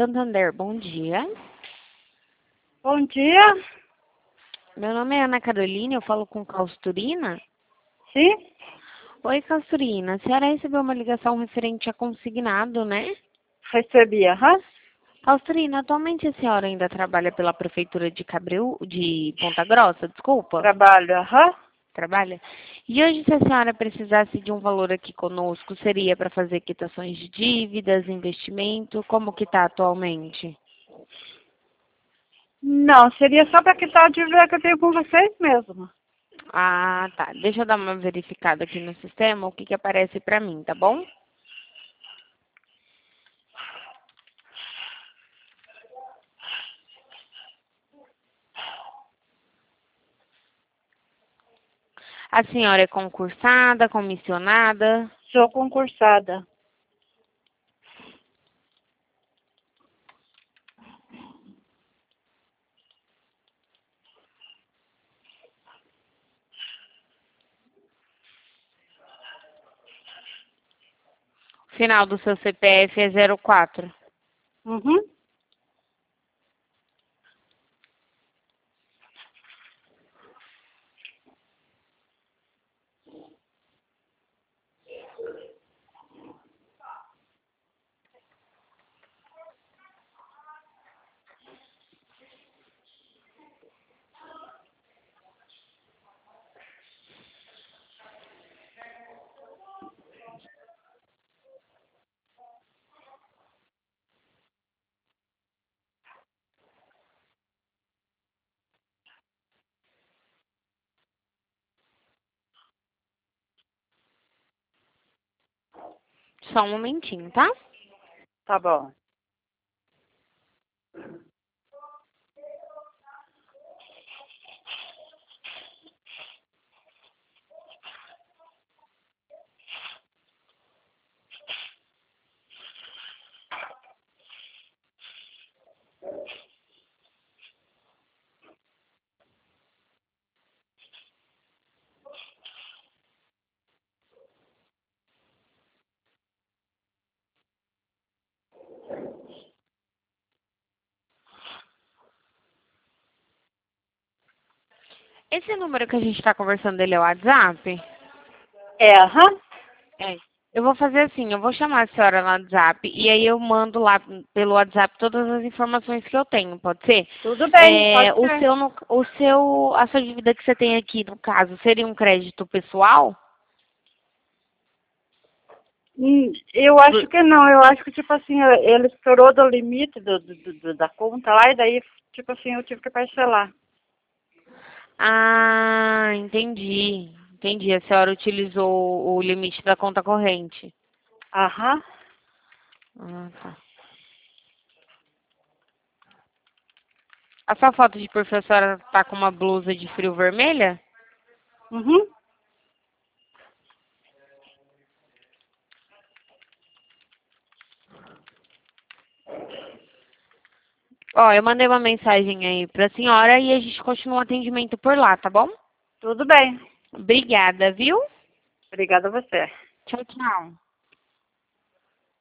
Santander, bom dia. Bom dia. Meu nome é Ana Carolina, eu falo com Causturina. Sim? Oi, Causturina, a senhora recebeu uma ligação referente a consignado, né? Recebi, aham. Causturina, atualmente a senhora ainda trabalha pela Prefeitura de de Ponta Grossa, desculpa? Trabalho, aham. Trabalha? E hoje, se a senhora precisasse de um valor aqui conosco, seria para fazer quitações de dívidas, investimento, como que está atualmente? Não, seria só para quitar a dívida que eu tenho com vocês mesmo. Ah, tá. Deixa eu dar uma verificada aqui no sistema, o que que aparece para mim, tá bom? A senhora é concursada, comissionada? Sou concursada. Final do seu CPF é 04. Uhum. Só um momentinho, tá? Tá bom. Esse número que a gente está conversando, ele é o WhatsApp? É, aham. É. Eu vou fazer assim, eu vou chamar a senhora no WhatsApp e aí eu mando lá pelo WhatsApp todas as informações que eu tenho, pode ser? Tudo bem, É, pode ser. a sua dívida que você tem aqui, no caso, seria um crédito pessoal? Eu acho que não. Eu acho que, tipo assim, ele estourou do limite da conta lá e daí, tipo assim, eu tive que parcelar. Ah, entendi. Entendi. A senhora utilizou o limite da conta corrente. Aham. Ah, tá. A sua foto de perfil, a senhora tá com uma blusa de frio vermelha? Uhum. Ó, eu mandei uma mensagem aí pra senhora e a gente continua o atendimento por lá, tá bom? Tudo bem. Obrigada, viu? Obrigada a você. Tchau, tchau.